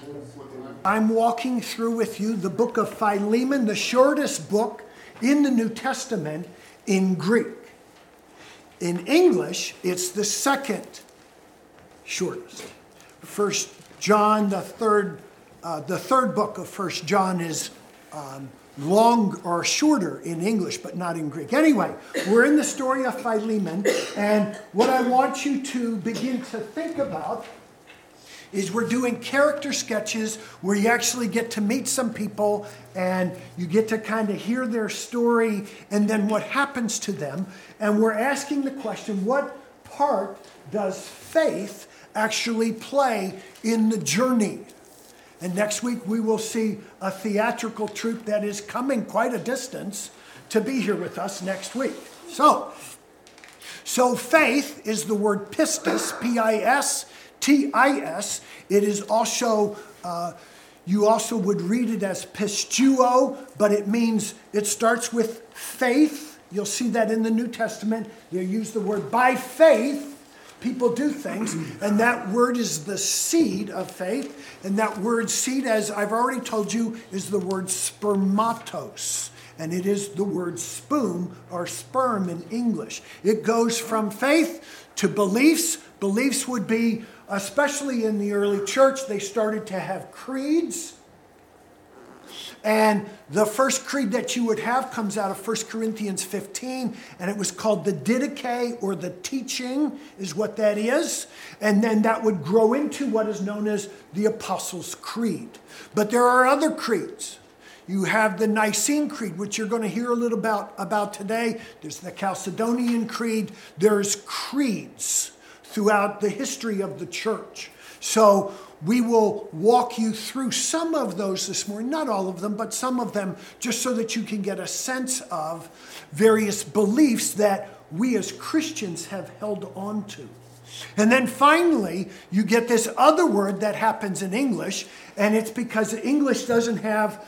I'm walking through with you the book of Philemon, the shortest book in the New Testament in Greek. In English, it's the second shortest. First John, the third book of First John is long or shorter in English, but not in Greek. Anyway, we're in the story of Philemon, and what I want you to begin to think about is we're doing character sketches where you actually get to meet some people and you get to kind of hear their story and then what happens to them. And we're asking the question, what part does faith actually play in the journey? And next week we will see a theatrical troupe that is coming quite a distance to be here with us next week. So faith is the word pistis, P-I-S-T-I-S. It is also, you also would read it as pistuo, but it starts with faith. You'll see that in the New Testament. They use the word by faith. People do things, and that word is the seed of faith. And that word seed, as I've already told you, is the word spermatos. And it is the word sperm or sperm in English. It goes from faith to beliefs. Beliefs would be, especially in the early church, they started to have creeds. And the first creed that you would have comes out of 1 Corinthians 15, and it was called the Didache, or the teaching is what that is. And then that would grow into what is known as the Apostles' Creed. But there are other creeds. You have the Nicene Creed, which you're going to hear a little about today. There's the Chalcedonian Creed. There's creeds throughout the history of the church. So we will walk you through some of those this morning, not all of them, but some of them, just so that you can get a sense of various beliefs that we as Christians have held on to. And then finally, you get this other word that happens in English, and it's because English doesn't have...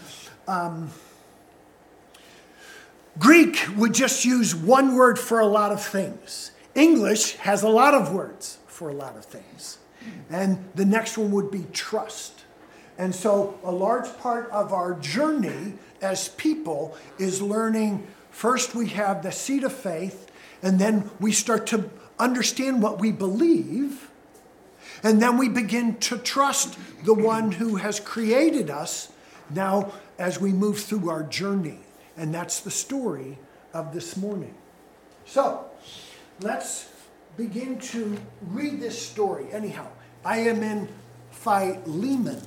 Greek would just use one word for a lot of things. English has a lot of words for a lot of things. And the next one would be trust. And so a large part of our journey as people is learning. First we have the seed of faith, and then we start to understand what we believe. And then we begin to trust the one who has created us now as we move through our journey. And that's the story of this morning. So let's begin to read this story. Anyhow, I am in Philemon.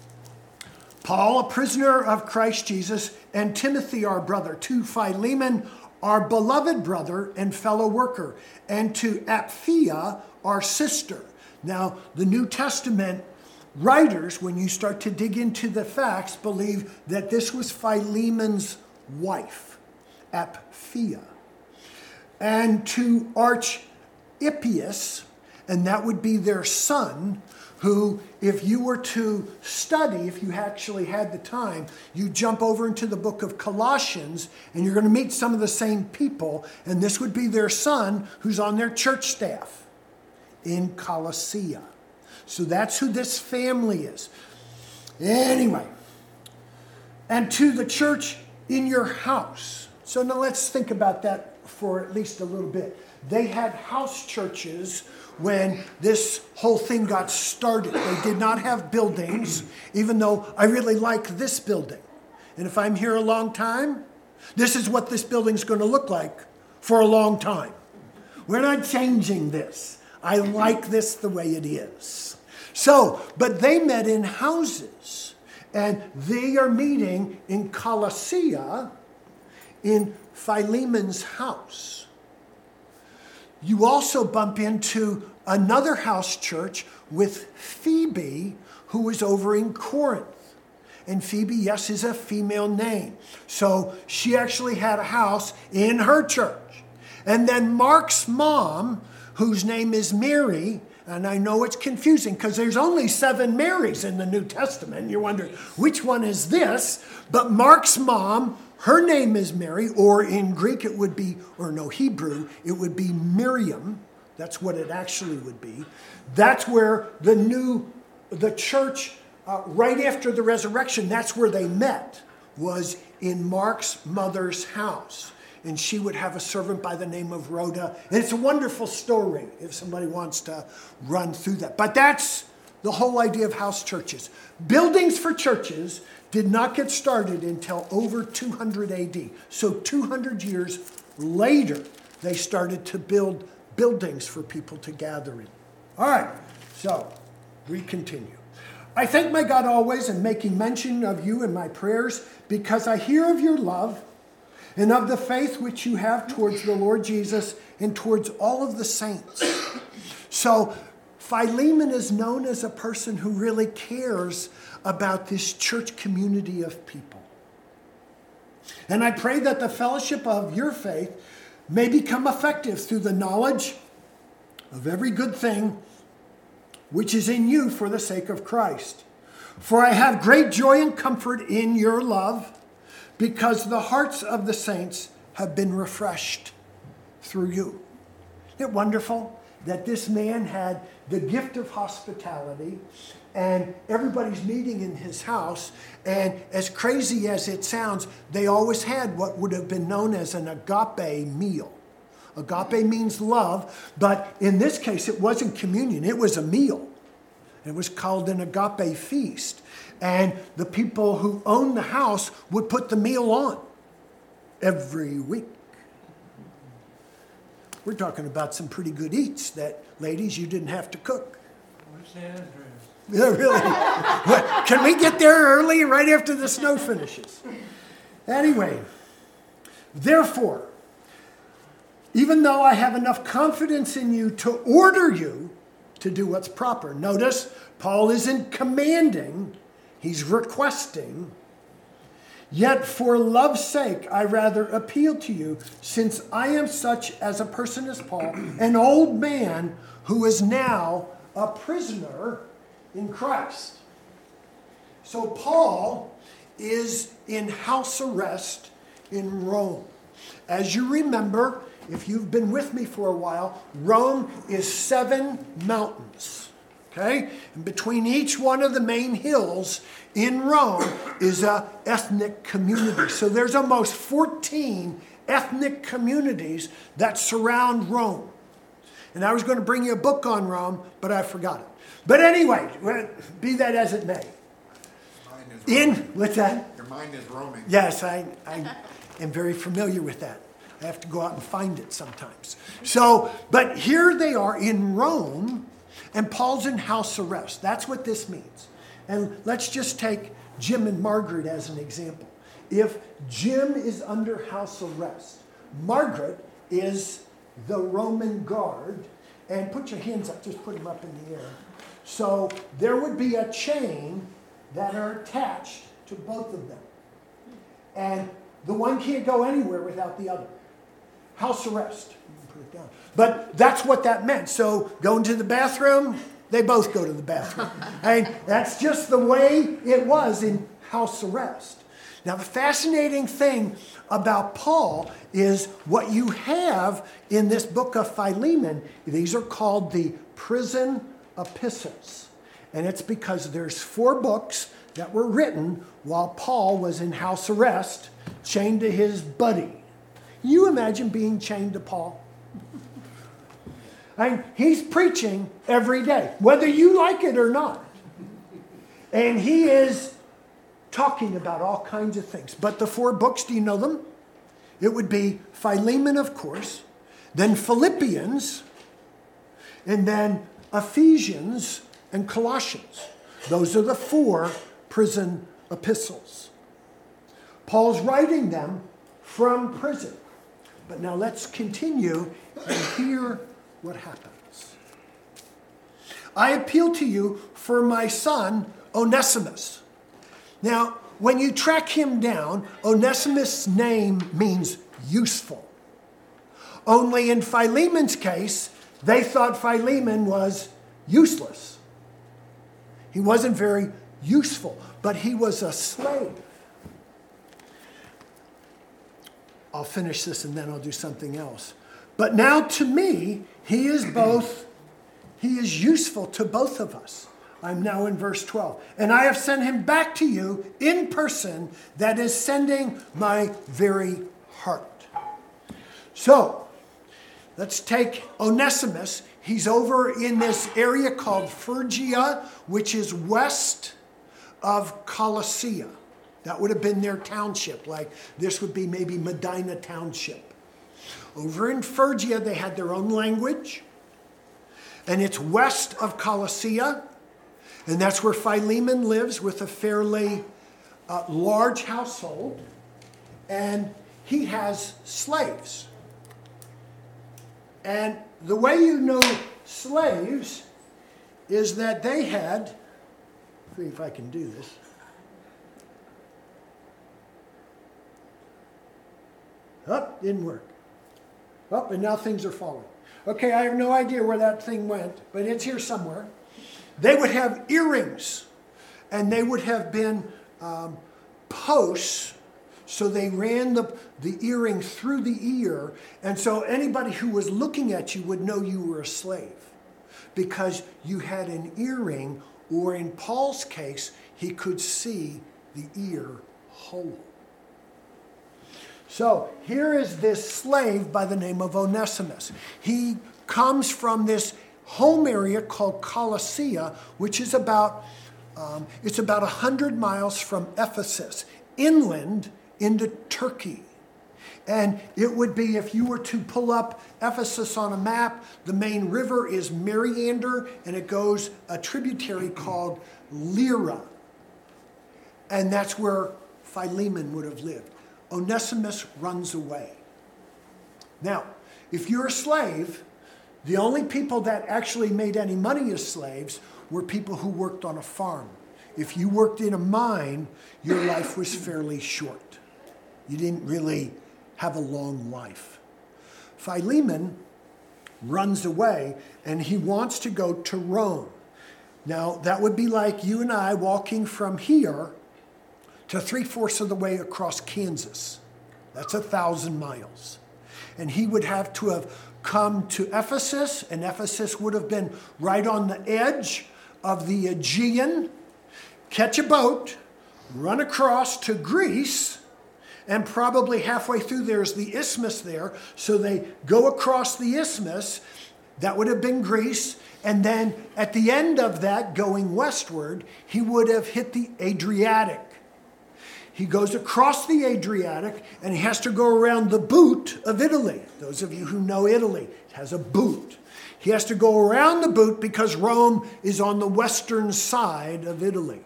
Paul, a prisoner of Christ Jesus, and Timothy, our brother, to Philemon, our beloved brother and fellow worker, and to Apphia, our sister. Now, the New Testament writers, when you start to dig into the facts, believe that this was Philemon's wife, Apphia. And to Archippus, and that would be their son, who, if you were to study, if you actually had the time, you jump over into the book of Colossians, and you're going to meet some of the same people, and this would be their son, who's on their church staff in Colossae. So that's who this family is. Anyway, and to the church in your house. So now let's think about that for at least a little bit. They had house churches when this whole thing got started. They did not have buildings, even though I really like this building. And if I'm here a long time, this is what this building's going to look like for a long time. We're not changing this. I like this the way it is. So, but they met in houses, and they are meeting in Colossae in Philemon's house. You also bump into another house church with Phoebe, who is over in Corinth. And Phoebe, yes, is a female name. So she actually had a house in her church. And then Mark's mom, whose name is Mary, and I know it's confusing because there's only 7 Marys in the New Testament. You're wondering, which one is this? But Mark's mom, her name is Mary, or in Greek it would be, or no, Hebrew, it would be Miriam. That's what it actually would be. That's where the church right after the resurrection, that's where they met, was in Mark's mother's house. And she would have a servant by the name of Rhoda. And it's a wonderful story if somebody wants to run through that. But that's the whole idea of house churches. Buildings for churches did not get started until over 200 AD. So 200 years later, they started to build buildings for people to gather in. All right, so we continue. I thank my God always in making mention of you in my prayers, because I hear of your love and of the faith which you have towards the Lord Jesus and towards all of the saints. So Philemon is known as a person who really cares about this church community of people. And I pray that the fellowship of your faith may become effective through the knowledge of every good thing which is in you for the sake of Christ. For I have great joy and comfort in your love, because the hearts of the saints have been refreshed through you. Isn't it wonderful that this man had the gift of hospitality, and everybody's meeting in his house, and as crazy as it sounds, they always had what would have been known as an agape meal. Agape means love, but in this case it wasn't communion, it was a meal. It was called an agape feast. And the people who owned the house would put the meal on every week. We're talking about some pretty good eats that, ladies, you didn't have to cook. What's the address? Yeah, really. Can we get there early, right after the snow finishes? Anyway, therefore, even though I have enough confidence in you to order you to do what's proper. Notice, Paul isn't commanding, he's requesting. Yet for love's sake, I rather appeal to you, since I am such as a person as Paul, an old man who is now a prisoner in Christ. So Paul is in house arrest in Rome. As you remember, if you've been with me for a while, Rome is 7 mountains. Okay? And between each one of the main hills in Rome is an ethnic community. So there's almost 14 ethnic communities that surround Rome. And I was going to bring you a book on Rome, but I forgot it. But anyway, be that as it may. What's that? Your mind is roaming. Yes, I am very familiar with that. I have to go out and find it sometimes. So, but here they are in Rome, and Paul's in house arrest. That's what this means. And let's just take Jim and Margaret as an example. If Jim is under house arrest, Margaret is the Roman guard, and put your hands up, just put them up in the air. So there would be a chain that are attached to both of them. And the one can't go anywhere without the other. House arrest. You can put it down. But that's what that meant. So going to the bathroom, they both go to the bathroom. And that's just the way it was in house arrest. Now the fascinating thing about Paul is what you have in this book of Philemon. These are called the prison epistles. And it's because there's 4 books that were written while Paul was in house arrest, chained to his buddy. You imagine being chained to Paul? And he's preaching every day, whether you like it or not. And he is talking about all kinds of things. But the 4 books, do you know them? It would be Philemon, of course, then Philippians, and then Ephesians and Colossians. Those are the 4 prison epistles. Paul's writing them from prison. But now let's continue and hear what happens. I appeal to you for my son, Onesimus. Now, when you track him down, Onesimus' name means useful. Only in Philemon's case, they thought Philemon was useless. He wasn't very useful, but he was a slave. I'll finish this and then I'll do something else. But now to me, he is useful to both of us. I'm now in verse 12. And I have sent him back to you in person, that is sending my very heart. So, let's take Onesimus. He's over in this area called Phrygia, which is west of Colossae. That would have been their township. Like this would be maybe Medina Township. Over in Phrygia, they had their own language. And it's west of Colossae. And that's where Philemon lives with a fairly large household. And he has slaves. And the way you know slaves is that they had, see if I can do this. Oh, didn't work. Oh, and now things are falling. Okay, I have no idea where that thing went, but it's here somewhere. They would have earrings, and they would have been posts. So they ran the earring through the ear. And so anybody who was looking at you would know you were a slave because you had an earring, or in Paul's case, he could see the ear hole. So here is this slave by the name of Onesimus. He comes from this home area called Colossae, which is about 100 miles from Ephesus, inland into Turkey. And it would be, if you were to pull up Ephesus on a map, the main river is Mariander, and it goes a tributary called Lyra. And that's where Philemon would have lived. Onesimus runs away. Now, if you're a slave, the only people that actually made any money as slaves were people who worked on a farm. If you worked in a mine, your life was fairly short. You didn't really have a long life. Philemon runs away, and he wants to go to Rome. Now, that would be like you and I walking from here to 3/4 of the way across Kansas. That's 1,000 miles. And he would have to have come to Ephesus, and Ephesus would have been right on the edge of the Aegean, catch a boat, run across to Greece, and probably halfway through there's the isthmus there. So they go across the isthmus. That would have been Greece. And then at the end of that, going westward, he would have hit the Adriatic. He goes across the Adriatic, and he has to go around the boot of Italy. Those of you who know Italy, it has a boot. He has to go around the boot because Rome is on the western side of Italy.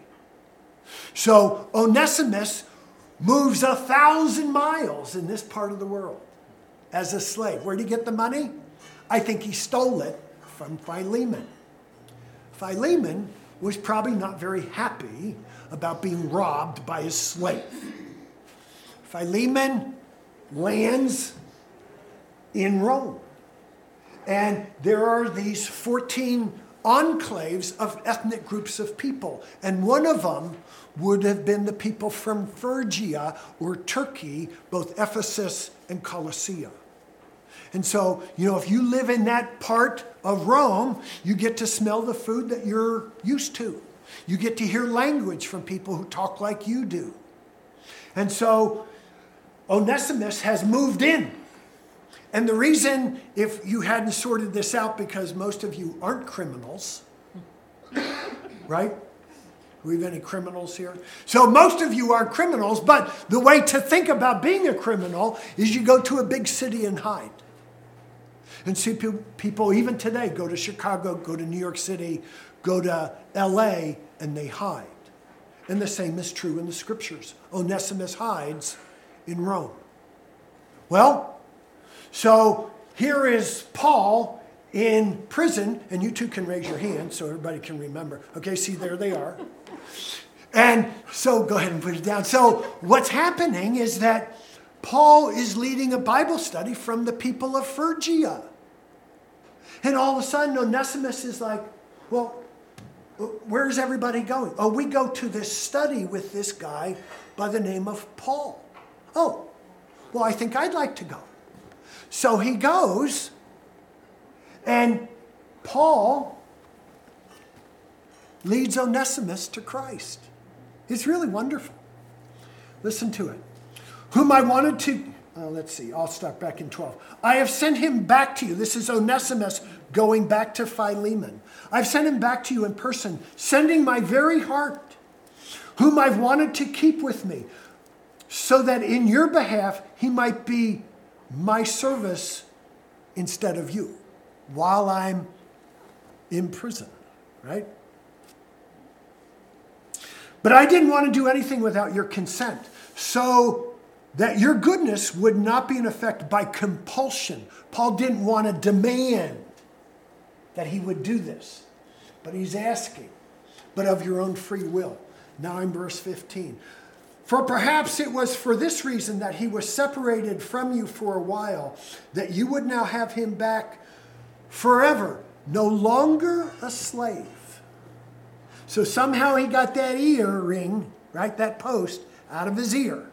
So Onesimus moves 1,000 miles in this part of the world as a slave. Where did he get the money? I think he stole it from Philemon. Philemon was probably not very happy about being robbed by his slave. Philemon lands in Rome. And there are these 14 enclaves of ethnic groups of people. And one of them would have been the people from Phrygia or Turkey, both Ephesus and Colossae. And so, if you live in that part of Rome, you get to smell the food that you're used to. You get to hear language from people who talk like you do. And so Onesimus has moved in. And the reason, if you hadn't sorted this out, because most of you aren't criminals, right? Do we have any criminals here? So most of you aren't criminals, but the way to think about being a criminal is you go to a big city and hide. And see people, even today, go to Chicago, go to New York City, go to LA, and they hide. And the same is true in the scriptures. Onesimus hides in Rome. Well, so here is Paul in prison, and you two can raise your hand so everybody can remember. Okay, see, there they are. And so go ahead and put it down. So what's happening is that Paul is leading a Bible study from the people of Phrygia. And all of a sudden, Onesimus is like, well, where's everybody going? Oh, we go to this study with this guy by the name of Paul. Oh, well, I think I'd like to go. So he goes, and Paul leads Onesimus to Christ. It's really wonderful. Listen to it. Whom I wanted to, I'll start back in 12. I have sent him back to you. This is Onesimus going back to Philemon. I've sent him back to you in person, sending my very heart, whom I've wanted to keep with me, so that in your behalf he might be my service instead of you, while I'm in prison, right? But I didn't want to do anything without your consent, so that your goodness would not be in effect by compulsion. Paul didn't want to demand that he would do this, but he's asking, but of your own free will. Now in verse 15. For perhaps it was for this reason that he was separated from you for a while, that you would now have him back forever, no longer a slave. So somehow he got that earring, right, that post, out of his ear.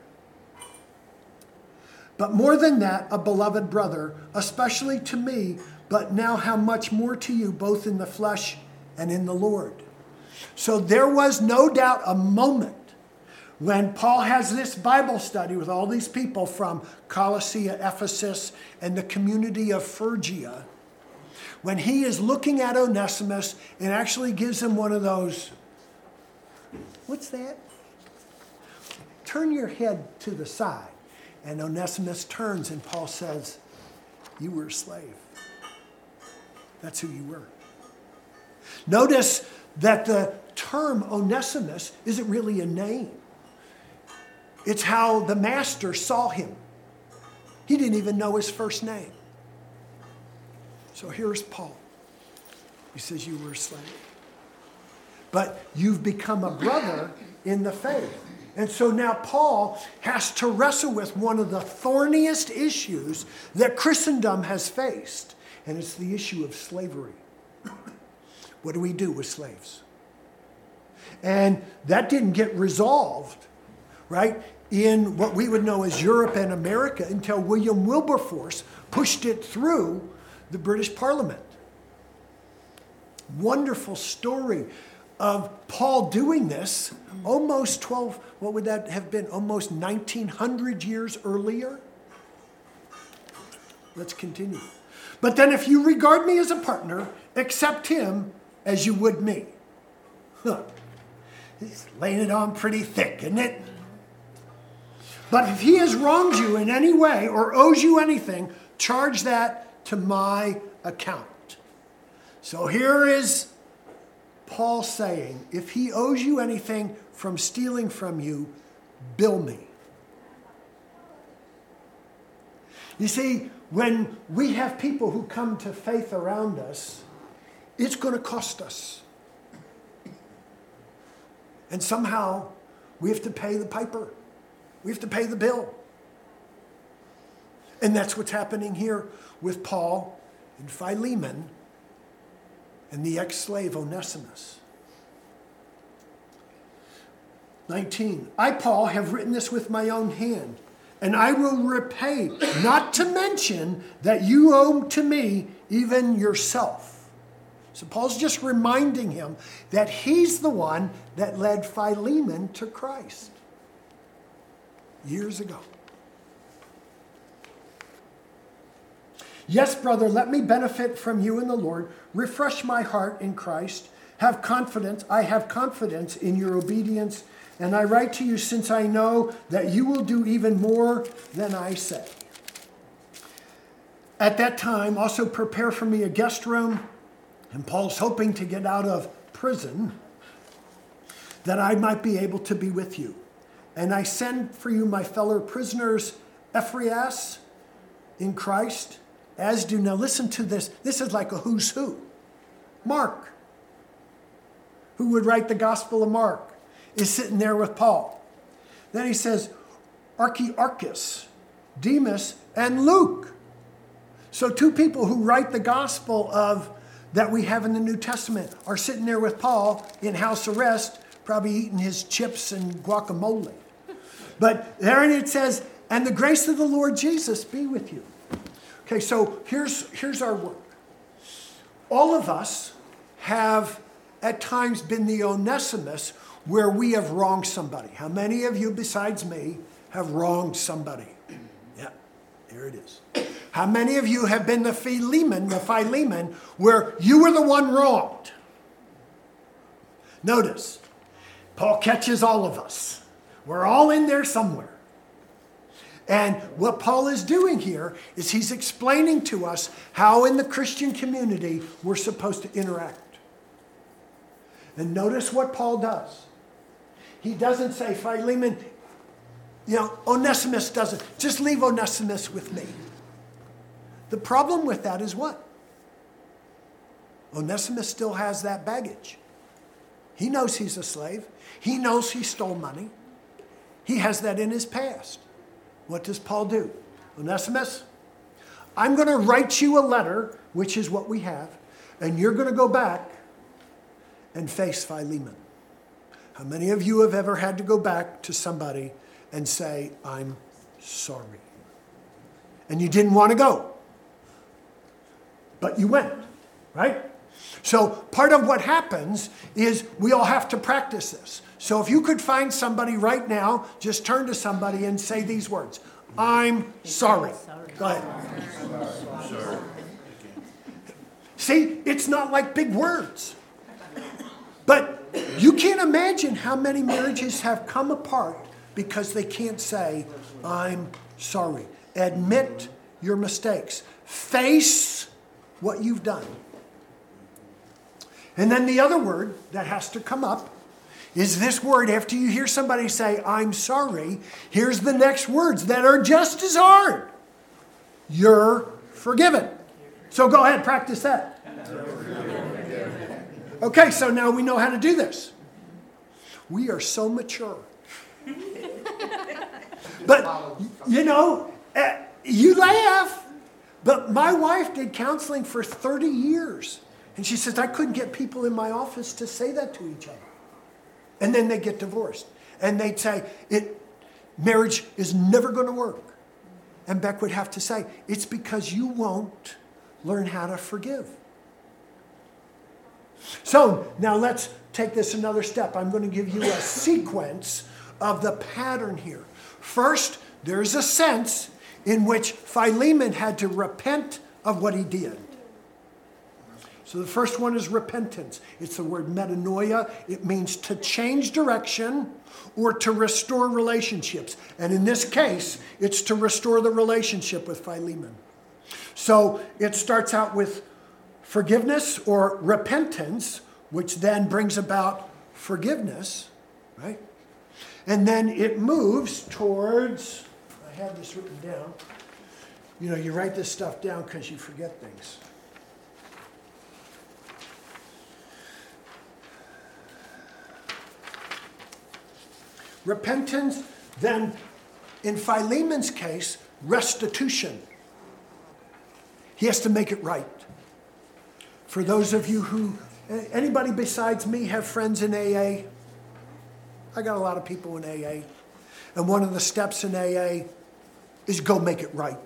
But more than that, a beloved brother, especially to me, but now how much more to you, both in the flesh and in the Lord. So there was no doubt a moment when Paul has this Bible study with all these people from Colossae, Ephesus, and the community of Phrygia, when he is looking at Onesimus and actually gives him one of those, what's that? Turn your head to the side. And Onesimus turns and Paul says, you were a slave. That's who you were. Notice that the term Onesimus isn't really a name. It's how the master saw him. He didn't even know his first name. So here's Paul. He says you were a slave. But you've become a brother in the faith. And so now Paul has to wrestle with one of the thorniest issues that Christendom has faced. And it's the issue of slavery. What do we do with slaves? And that didn't get resolved, right, in what we would know as Europe and America until William Wilberforce pushed it through the British Parliament. Wonderful story of Paul doing this almost 1900 years earlier? Let's continue. But then if you regard me as a partner, accept him as you would me. He's laying it on pretty thick, isn't it? But if he has wronged you in any way or owes you anything, charge that to my account. So here is Paul saying, if he owes you anything from stealing from you, bill me. You see, when we have people who come to faith around us, it's going to cost us. And somehow we have to pay the piper. We have to pay the bill. And that's what's happening here with Paul and Philemon and the ex-slave Onesimus. 19. I, Paul, have written this with my own hand, and I will repay, not to mention that you owe to me even yourself. So Paul's just reminding him that he's the one that led Philemon to Christ years ago. Yes, brother, let me benefit from you in the Lord. Refresh my heart in Christ. Have confidence. I have confidence in your obedience. And I write to you since I know that you will do even more than I say. At that time, also prepare for me a guest room. And Paul's hoping to get out of prison that I might be able to be with you. And I send for you my fellow prisoners, Ephraim, in Christ, as do, now listen to this. This is like a who's who. Mark, who would write the Gospel of Mark, is sitting there with Paul. Then he says, Aristarchus, Demas, and Luke. So two people who write the Gospel of that we have in the New Testament are sitting there with Paul in house arrest, probably eating his chips and guacamole. But there it says, and the grace of the Lord Jesus be with you. Okay, so here's our work. All of us have at times been the Onesimus where we have wronged somebody? How many of you besides me have wronged somebody? Yeah, here it is. How many of you have been the Philemon, where you were the one wronged? Notice, Paul catches all of us. We're all in there somewhere. And what Paul is doing here is he's explaining to us how in the Christian community we're supposed to interact. And notice what Paul does. He doesn't say, Philemon, Onesimus doesn't. Just leave Onesimus with me. The problem with that is what? Onesimus still has that baggage. He knows he's a slave. He knows he stole money. He has that in his past. What does Paul do? Onesimus, I'm going to write you a letter, which is what we have, and you're going to go back and face Philemon. How many of you have ever had to go back to somebody and say, I'm sorry? And you didn't want to go, but you went, right? So part of what happens is we all have to practice this. So if you could find somebody right now, just turn to somebody and say these words. I'm sorry. Go ahead. Sorry. See, it's not like big words. But you can't imagine how many marriages have come apart because they can't say, I'm sorry. Admit your mistakes. Face what you've done. And then the other word that has to come up is this word. After you hear somebody say, I'm sorry, here's the next words that are just as hard. You're forgiven. So go ahead, practice that. Okay, so now we know how to do this. We are so mature. But, you laugh. But my wife did counseling for 30 years. And she says, I couldn't get people in my office to say that to each other. And then they get divorced. And they'd say, marriage is never going to work. And Beck would have to say, it's because you won't learn how to forgive. So now let's take this another step. I'm going to give you a sequence of the pattern here. First, there's a sense in which Philemon had to repent of what he did. So the first one is repentance. It's the word metanoia. It means to change direction or to restore relationships. And in this case, it's to restore the relationship with Philemon. So it starts out with forgiveness or repentance, which then brings about forgiveness, right? And then it moves towards, I have this written down. You write this stuff down because you forget things. Repentance, then in Philemon's case, restitution. He has to make it right. For those of you who, anybody besides me have friends in AA? I got a lot of people in AA. And one of the steps in AA is go make it right.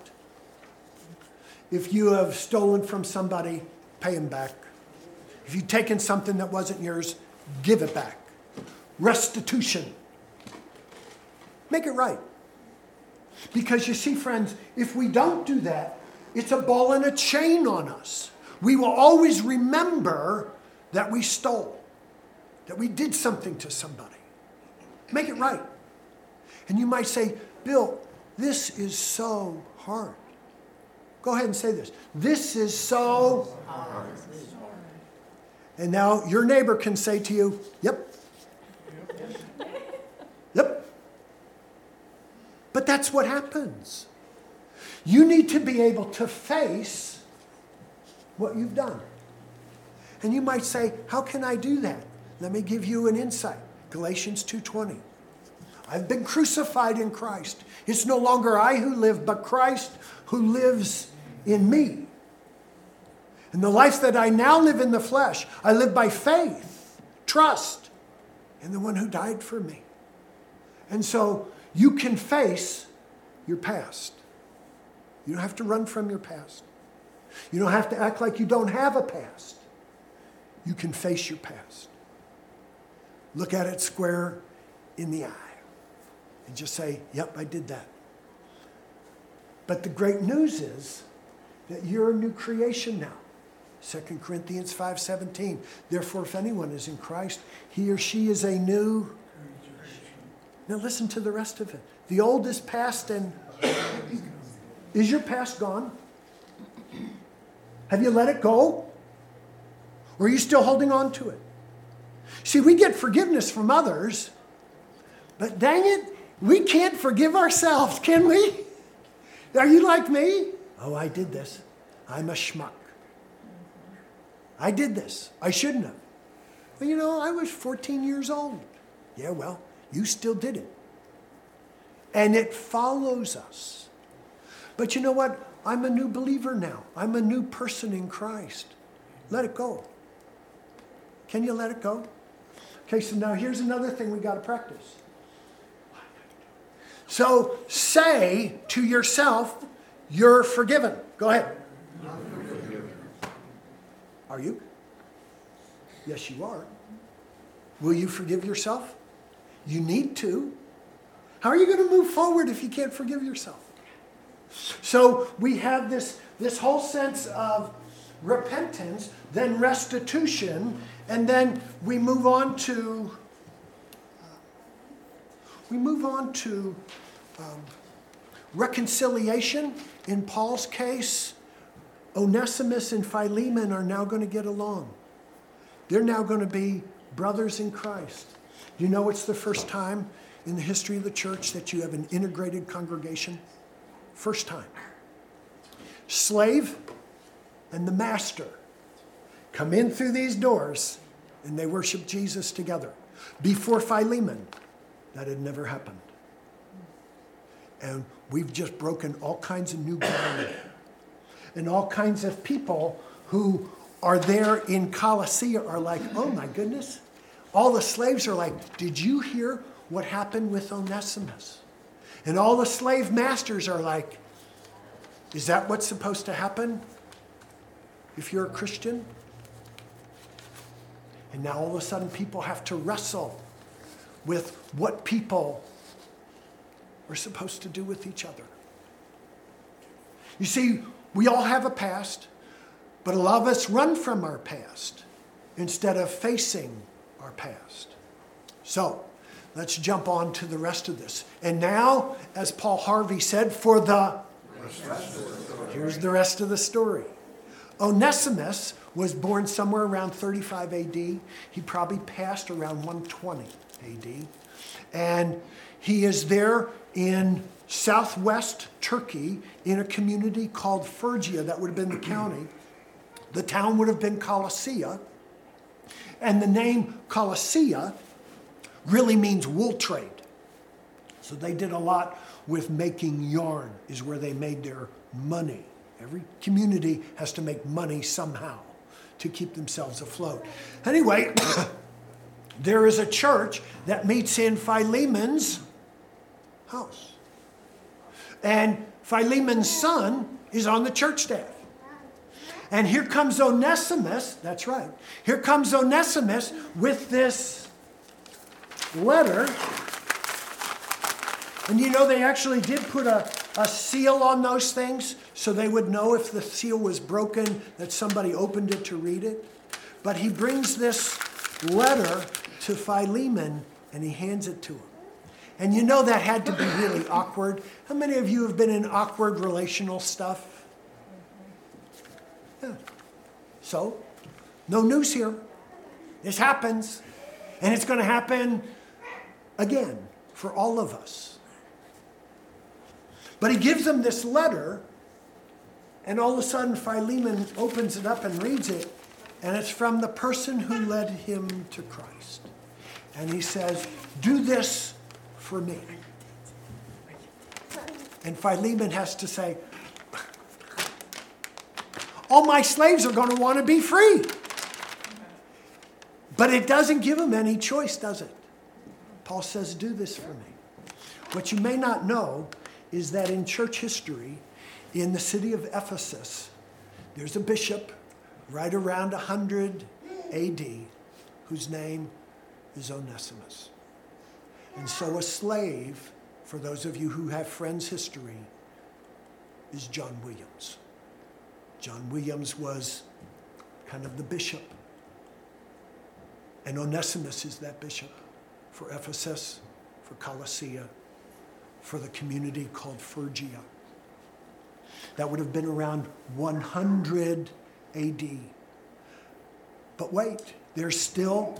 If you have stolen from somebody, pay them back. If you've taken something that wasn't yours, give it back. Restitution. Make it right. Because you see, friends, if we don't do that, it's a ball and a chain on us. We will always remember that we stole, that we did something to somebody. Make it right. And you might say, Bill, this is so hard. Go ahead and say this. This is so hard. And now your neighbor can say to you, yep. Yep. But that's what happens. You need to be able to face what you've done. And you might say, how can I do that? Let me give you an insight. Galatians 2:20. I've been crucified in Christ. It's no longer I who live, but Christ who lives in me. And the life that I now live in the flesh, I live by faith, trust in the one who died for me. And so you can face your past. You don't have to run from your past. You don't have to act like you don't have a past. You can face your past. Look at it square in the eye and just say, yep, I did that. But the great news is that you're a new creation now. 2 Corinthians 5:17. Therefore, if anyone is in Christ, he or she is a new. Now listen to the rest of it. The old is past, and is your past gone? Have you let it go? Or are you still holding on to it? See, we get forgiveness from others, but dang it, we can't forgive ourselves, can we? Are you like me? Oh, I did this. I'm a schmuck. I did this. I shouldn't have. Well, I was 14 years old. Yeah, well, you still did it. And it follows us. But you know what? I'm a new believer now. I'm a new person in Christ. Let it go. Can you let it go? Okay, so now here's another thing we got to practice. So say to yourself, you're forgiven. Go ahead. Are you? Yes, you are. Will you forgive yourself? You need to. How are you going to move forward if you can't forgive yourself? So we have this whole sense of repentance, then restitution, and then we move on to reconciliation. In Paul's case, Onesimus and Philemon are now going to get along. They're now going to be brothers in Christ. You know, it's the first time in the history of the church that you have an integrated congregation. First time. Slave and the master come in through these doors and they worship Jesus together. Before Philemon, that had never happened. And we've just broken all kinds of new ground. And all kinds of people who are there in Colossae are like, oh my goodness. All the slaves are like, did you hear what happened with Onesimus? And all the slave masters are like, is that what's supposed to happen if you're a Christian? And now all of a sudden people have to wrestle with what people are supposed to do with each other. You see, we all have a past, but a lot of us run from our past instead of facing our past. So, let's jump on to the rest of this. And now, as Paul Harvey said, here's the rest of the story. Onesimus was born somewhere around 35 AD. He probably passed around 120 AD. And he is there in southwest Turkey in a community called Phrygia. That would have been the county. The town would have been Colossae. And the name Colossae really means wool trade. So they did a lot with making yarn, is where they made their money. Every community has to make money somehow to keep themselves afloat. Anyway, there is a church that meets in Philemon's house. And Philemon's son is on the church staff. And here comes Onesimus, that's right. Here comes Onesimus with this letter. And you know, they actually did put a seal on those things so they would know if the seal was broken that somebody opened it to read it. But he brings this letter to Philemon and he hands it to him. And you know that had to be really awkward. How many of you have been in awkward relational stuff? Yeah. So, no news here. This happens. And it's going to happen again for all of us. But he gives them this letter, and all of a sudden Philemon opens it up and reads it, and it's from the person who led him to Christ. And he says, do this for me. And Philemon has to say, all my slaves are going to want to be free. But it doesn't give him any choice, does it? Paul says, do this for me. What you may not know is that in church history, in the city of Ephesus, there's a bishop right around 100 AD whose name is Onesimus. And so a slave, for those of you who have friends' history, is John Williams. John Williams was kind of the bishop. And Onesimus is that bishop for Ephesus, for Colossae, for the community called Phrygia. That would have been around 100 AD. But wait, there's still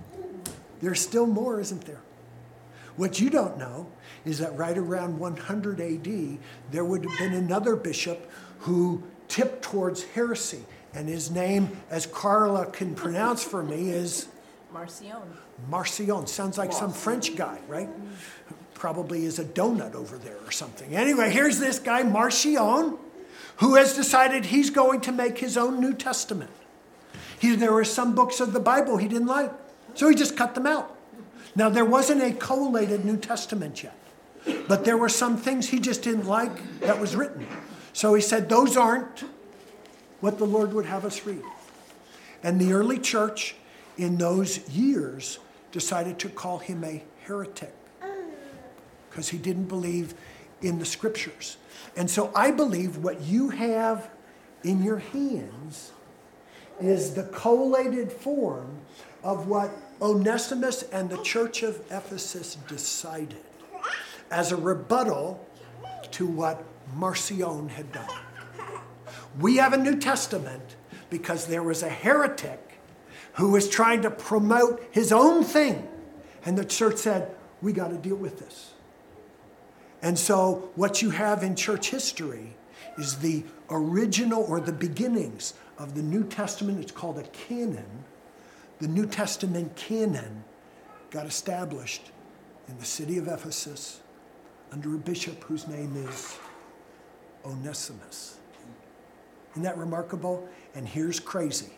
more, isn't there? What you don't know is that right around 100 AD, there would have been another bishop who tipped towards heresy. And his name, as Carla can pronounce for me, is Marcion. Marcion. Sounds like some French guy, right? Probably is a donut over there or something. Anyway, here's this guy, Marcion, who has decided he's going to make his own New Testament. There were some books of the Bible he didn't like, so he just cut them out. Now, there wasn't a collated New Testament yet, but there were some things he just didn't like that was written. So he said, those aren't what the Lord would have us read. And the early church in those years decided to call him a heretic because he didn't believe in the scriptures. And so I believe what you have in your hands is the collated form of what Onesimus and the church of Ephesus decided as a rebuttal to what Marcion had done. We have a New Testament because there was a heretic who was trying to promote his own thing. And the church said, we got to deal with this. And so what you have in church history is the original or the beginnings of the New Testament. It's called a canon. The New Testament canon got established in the city of Ephesus under a bishop whose name is Onesimus. Isn't that remarkable? And here's crazy.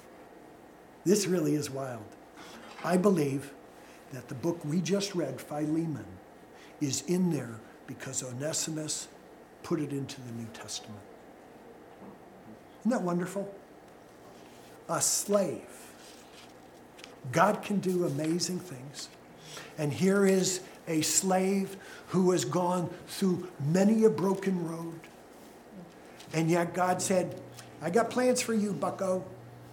This really is wild. I believe that the book we just read, Philemon, is in there because Onesimus put it into the New Testament. Isn't that wonderful? A slave. God can do amazing things. And here is a slave who has gone through many a broken road. And yet God said, I got plans for you, bucko.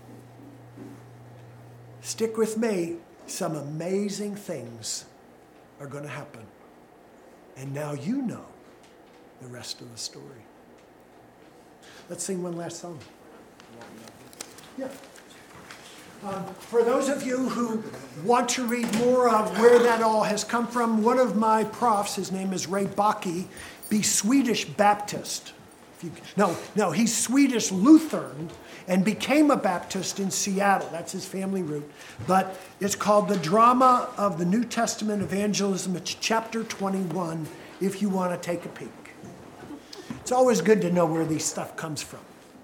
Stick with me. Some amazing things are going to happen. And now you know the rest of the story. Let's sing one last song. Yeah. For those of you who want to read more of where that all has come from, one of my profs, his name is Ray Bakke, be Swedish Baptist. He's Swedish Lutheran and became a Baptist in Seattle. That's his family root. But it's called The Drama of the New Testament Evangelism. It's chapter 21, if you want to take a peek. It's always good to know where this stuff comes from.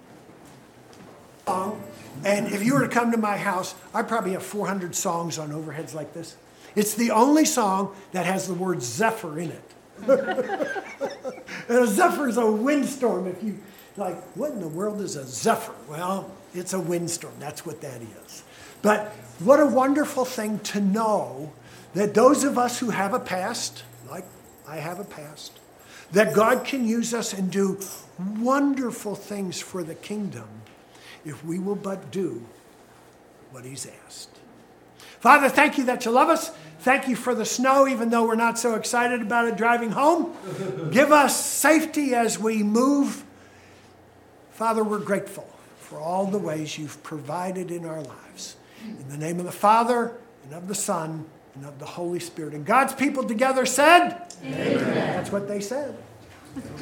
And if you were to come to my house, I probably have 400 songs on overheads like this. It's the only song that has the word zephyr in it. And a zephyr is a windstorm. If you like, what in the world is a zephyr? Well, it's a windstorm. That's what that is. But what a wonderful thing to know that those of us who have a past, like I have a past, that God can use us and do wonderful things for the kingdom if we will but do what he's asked. Father, thank you that you love us. Thank you for the snow, even though we're not so excited about it driving home. Give us safety as we move. Father, we're grateful for all the ways you've provided in our lives. In the name of the Father, and of the Son, and of the Holy Spirit. And God's people together said, Amen. That's what they said.